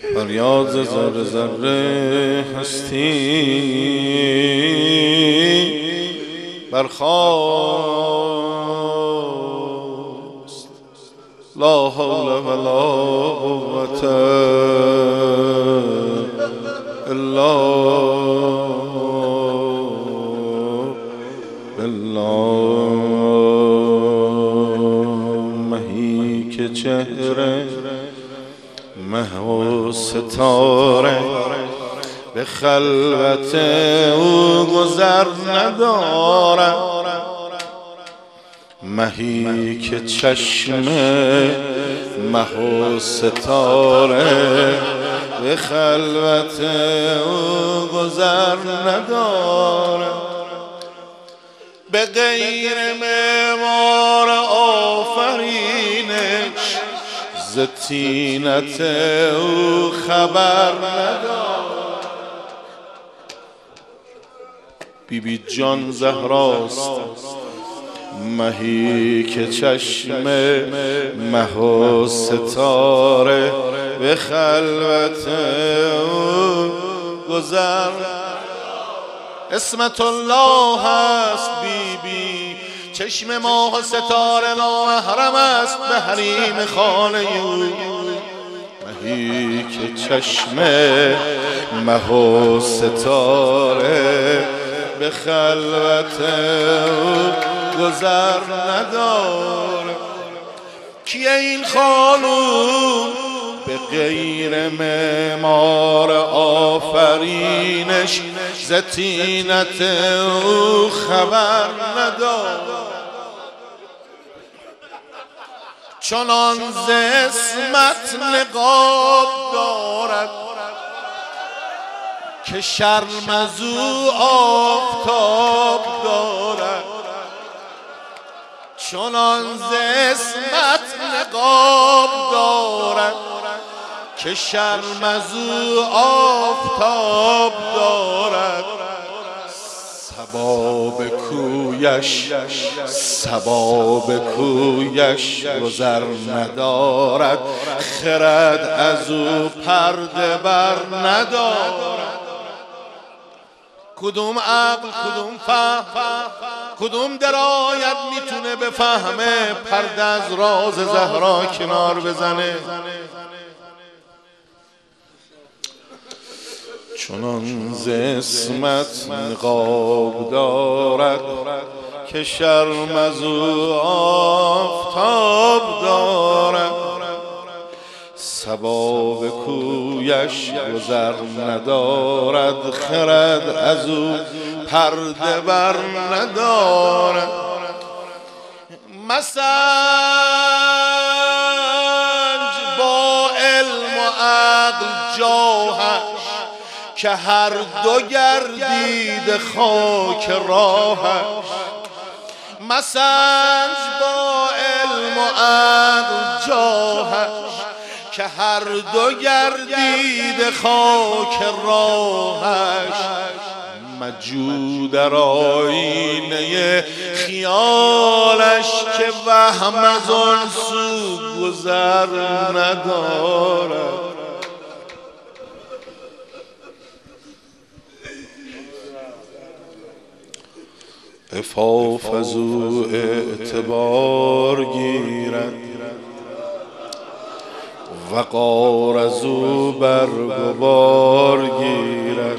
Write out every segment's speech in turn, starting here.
فریاد ذره ذره هستی برخاست، لا حول ولا قوة الا بالله. مهی که چهره مه و ستاره به خلوت او گذر ندارد، مهی که چشم مه و ستاره به خلوت او گذر ندارد. به غیر معمار آفرینش ز طینت او خبر ندارد. بی بی جان زهراست مهی که چشم مه و ستاره به خلوت او گذر. اسمت الله هست بی بی، چشم ماه و ستاره نامحرم است به حریم خانه او. مهی که چشم مه و ستاره به خلوت او گذر نداره. کیه این خانوم به غیر معمار آفرینش ز طینت او خبر ندارد. چنان ز عصمت نقاب دارد که شرم از او آفتاب دارد. چنان ز عصمت نقاب دارد که شرم از او آفتاب دارد. صبا به کویش گذر ندارد، خرد از او پرده بر ندارد. کدوم عقل کدوم فهم کدوم درایت میتونه بفهمه پرده از راز زهرا کنار بزنه. چنان ز عصمت نقاب دارد که شرم از او آفتاب دارد. صبا به کویش گذر ندارد، خرد از او پرده بر ندارد. مسنج با علم و عقل جاهش که هر دو گردید خاک راهش. مسنج با علم و عقل جاهش که هر دو گردید خاک راهش. مجو در آینه خیالش که وهم از آن سو گذر ندارد. عفاف از او اعتبار گیرد، وقار از او برگ و بار گیرد.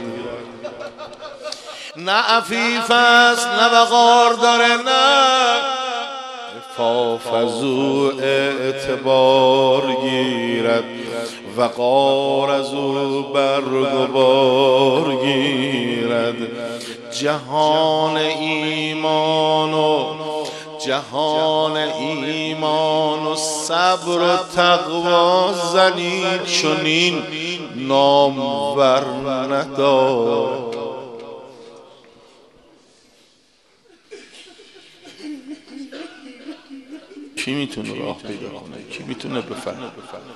نه عفیف است نه وقار داره، نه عفاف از او اعتبار گیرد، وقار از او برگ و بار گیرد. جهان ایمان و صبر و تقوا زنید چنین نامور ندارد. کی میتونه راه پیدا کنه؟ کی میتونه بفهمه؟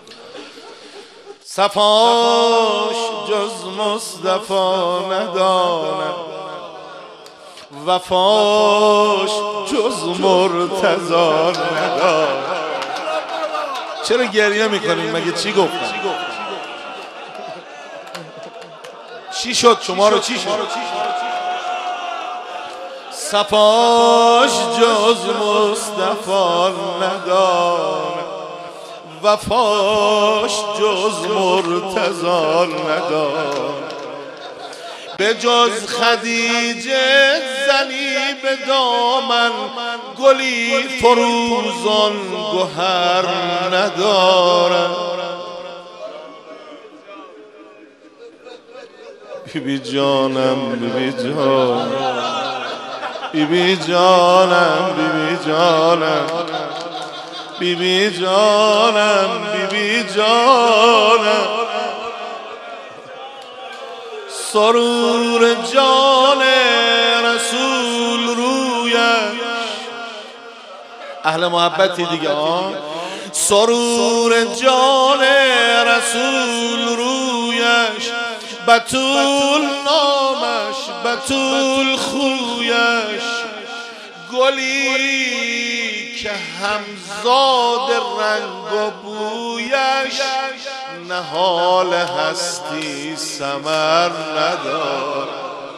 صفاش جز مصطفی نداند، وفاش جز مرتضی ندارد. چرا گریه میکنیم؟ مگه چی گفتم؟ چی شد شما رو؟ چی شد؟ صفاش جز مصطفی نداره، وفاش جز مرتضی نداره. به جز خدیجه زنی به دامن، گلی فروزان گوهر نداره. بیبی جانم بیبی جانم، بیبی جانم بیبی جانم، بیبی جانم بیبی جانم. سرور جان رسول رویش، اهل محبتی دیگه سرور جان رسول رویش، بتول نامش بتول خویش، گلی که همزاد رنگ و بویش، نهال هستی ثمر نداره.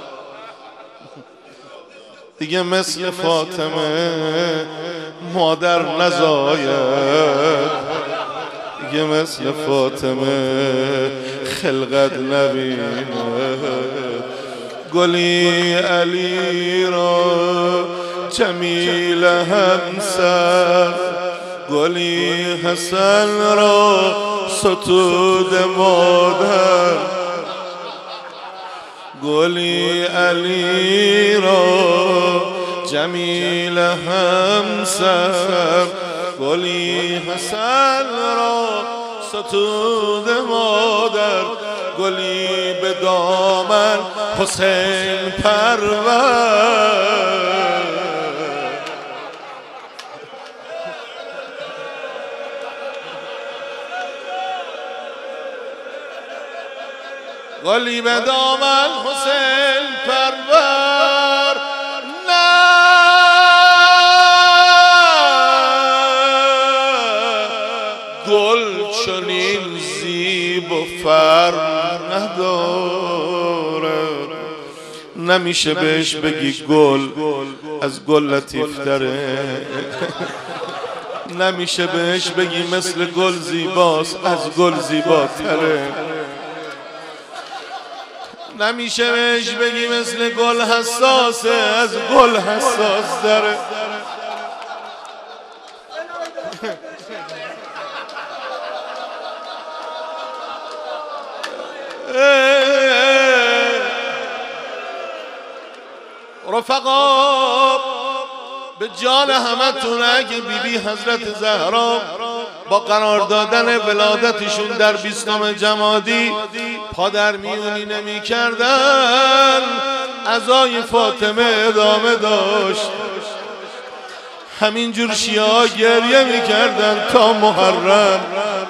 دیگه مثل فاطمه مادر نزاید، دیگه مثل فاطمه خلقت نبینه. گلی علی را جمیل همسر، گلی حسن را ستود مادر، گلی علی را جمیل همسر، گلی حسن را ستود مادر، گلی به دامن حسین پرور. گلی به دامن حسین پرور، نه گل چنین زیب و فر نداره. نمیشه بهش بگی گل از گل لطیف تره، نمیشه بهش بگی مثل گل زیباست از گل زیباتره، نمیشه بهش بگی مثل گل حساسه از گل حساس داره. رفقا به جان همتون، اگه بیبی حضرت زهرا با قرار دادن ولادتشون در 20 جمادی پادر میونی نمی کردن، عزای فاطمه ادامه داشت. همینجور شیعه گریه می کردن تا محرم.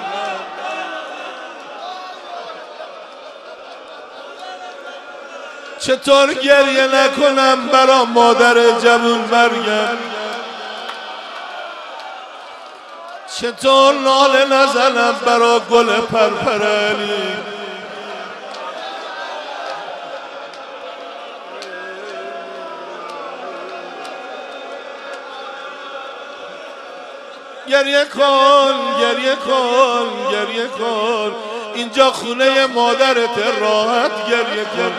چطور گریه نکنم برا مادر جوون مرگم؟ چطور ناله نزنم برا گل پرپر علی؟ گریه کن گریه کن گریه کن، اینجا خونه مادرت، راحت گریه کن.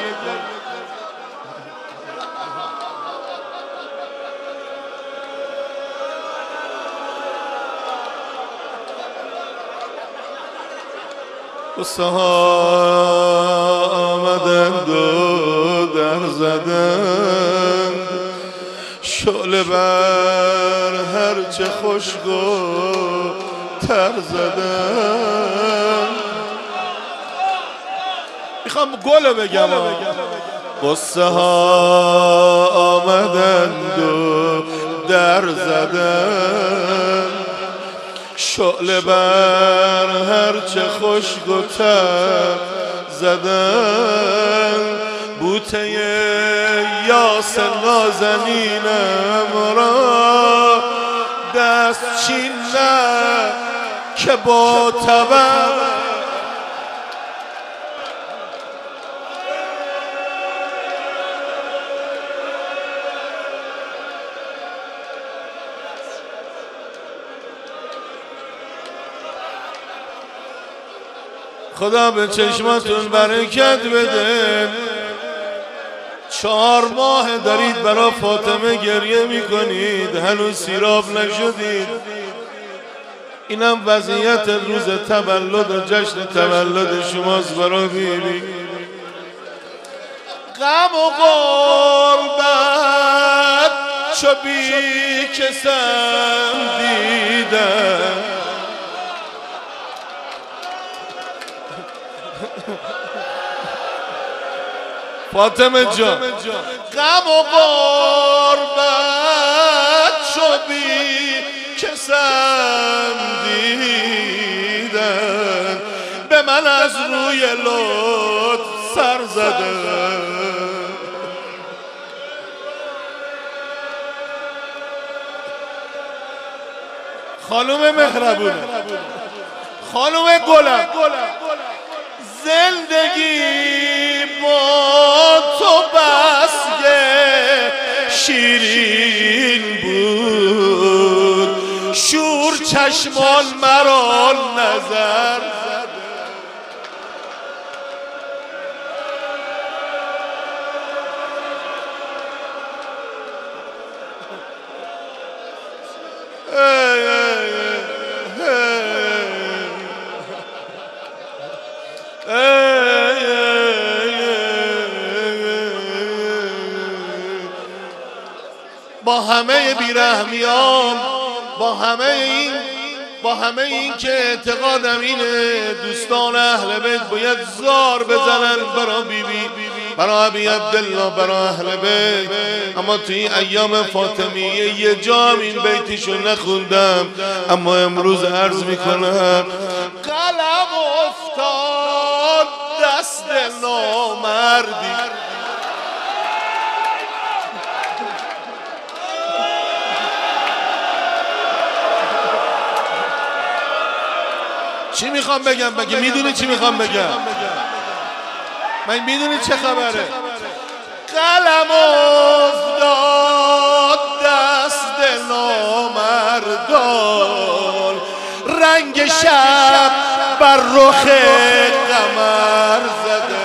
قصه ها آمدند و در زدند، شعله بر هرچه خشک و تر زدند. میخوام گل بگم. قصه ها آمدند و در زدند، شعله بر هرچه خشک و تر زدن. بوته یاس نازنینم را دست چین نه که با تبر خدا به چشماتون برکت بده. 4 ماه دارید برای فاطمه گریه میکنید، هنوز سیراب نشدید. اینم وضعیت روز تولد و جشن تولد شماست برای بیبی. غم و غربت چو بی کسم دیدم، فاطمه جان غم و غربت چو بی کسم دیدن، به من از روی لطف سر زدن. خانوم مهربونه، خانوم گلم، زندگی با تو بس شیرین بود، شور چشمان مرا نظر با همه بیرحمیام، با همه این که اعتقادم اینه دوستان اهل بیت باید زار بزنن برای بیبی، برای ابی عبدالله، برای اهل بیت. اما توی این ایام فاطمیه یه جام این بیتشو نخوندم، اما امروز عرض میکنم قلم افتاد دست نامردی. چی میخوام بگم؟ بگی میدونی چی میخوام بگم؟ من میدونی چه خبره؟ قلم افتاد دست نامردان، رنگ شب بر رخ قمر زده.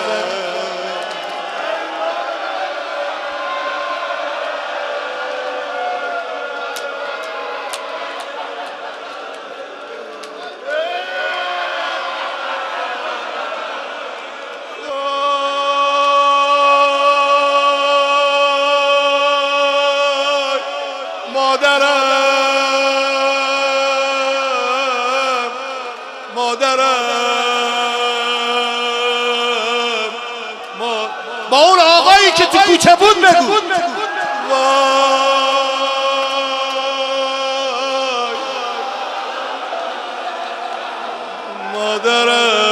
با اون آقایی که تو کوچه بود بگو مادرم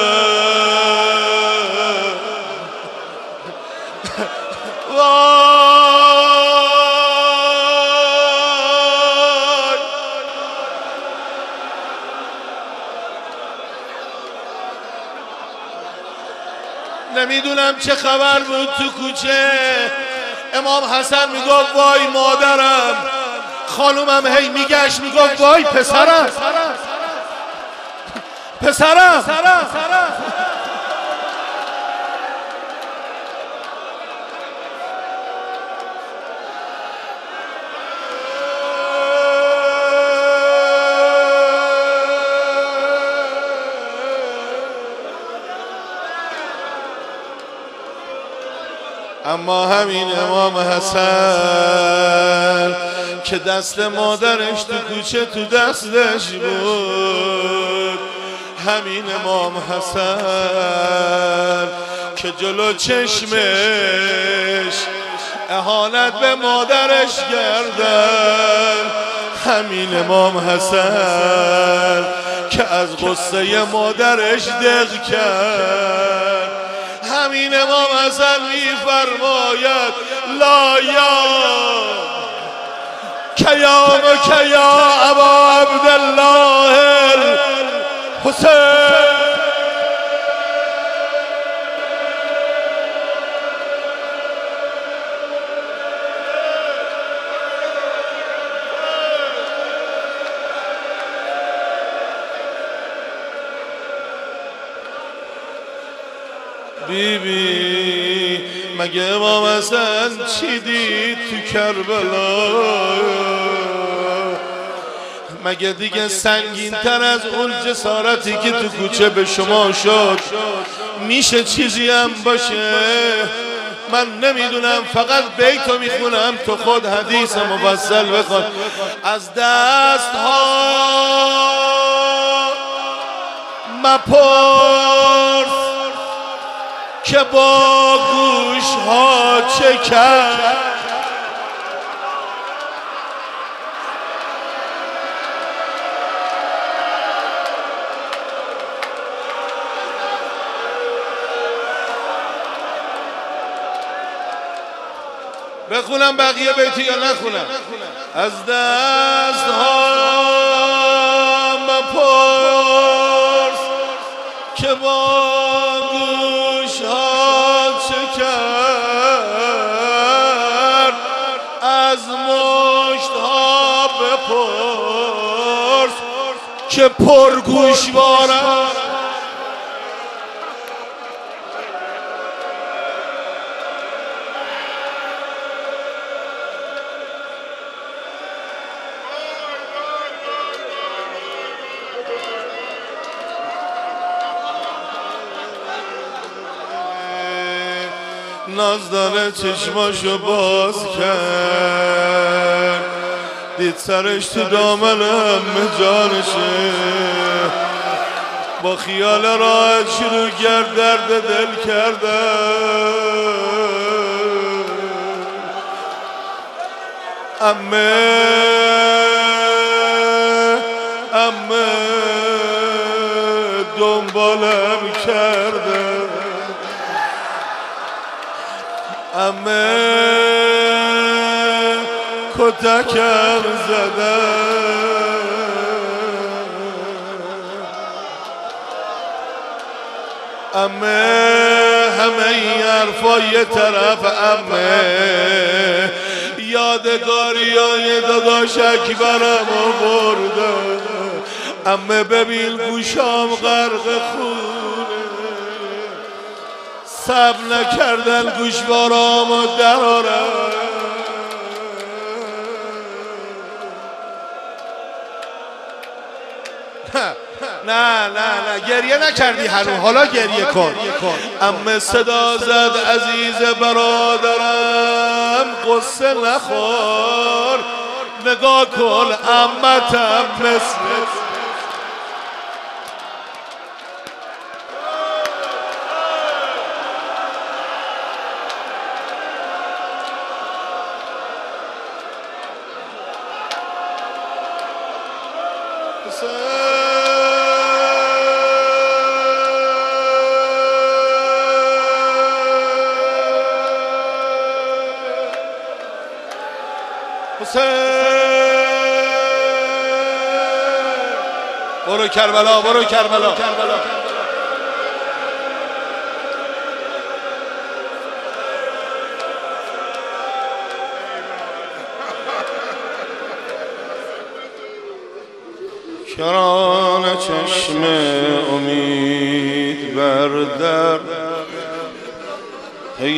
نمیدونم چه خبر بود تو کوچه. امام حسن میگفت وای مادرم، خانومم هی میگشت میگفت وای پسرم. اما همین امام حسن که دست مادرش تو کوچه تو دستش بود، همین امام حسن که جلو چشمش اهانت به مادرش کردن، همین امام حسن که از غصه مادرش دق کرد، همین امام حسن میفرماید لا یا کیامک یا ابا عبدالله الحسین. بیبی مگه امام حسن چی دید تو کربلا؟ مگه دیگه سنگین تر از اون جسارتی که تو کوچه به شما شد میشه چیزی هم باشه؟ من نمیدونم، فقط بیتو میخونم، تو خود حدیث مفصل بخون. از دست ها مپرس که با گوش ها چه کرد. بخونم بقیه بیتی یا نخونم؟ از دست ها مپرس که با گوش ها چه کرد، از مشت ها بپرس که پرگوشوارم. ناز داره چشماشو باز کرد، دید سرش تو دامنم جانشه، با خیال راحت شروع کرد درد دل کردن. امه دنبالم کرده، امه کتکم زده، امه همه این حرفا یه طرف، امه یادگاری های داداش اکبرمو برده، امه ببین گوشام غرق خونه، صبر نکردن گوشوارامو درارم. نه گریه نکردی هنوز، حالا گریه کن. امه صدا زد عزیز برادرم قصه نخور، نگاه کن امتم مثل برو کربلا، برو کربلا. کران چشم امید بر در، پی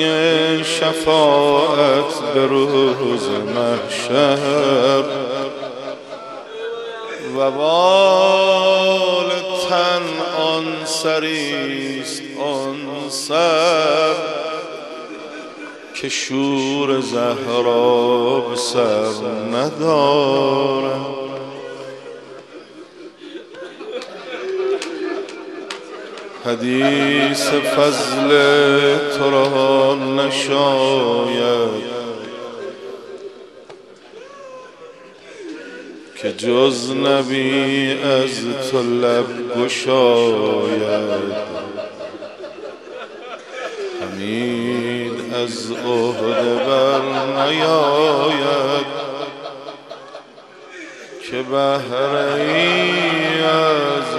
شفاعت به روز محشر، و بال تن آن سریست آن سر، که شور زهرا به سر ندارد. حدیث فضل تو را نشاید که جز نبی از تو لب گشاید. حمید از عهده بر نیاید که بهره ای از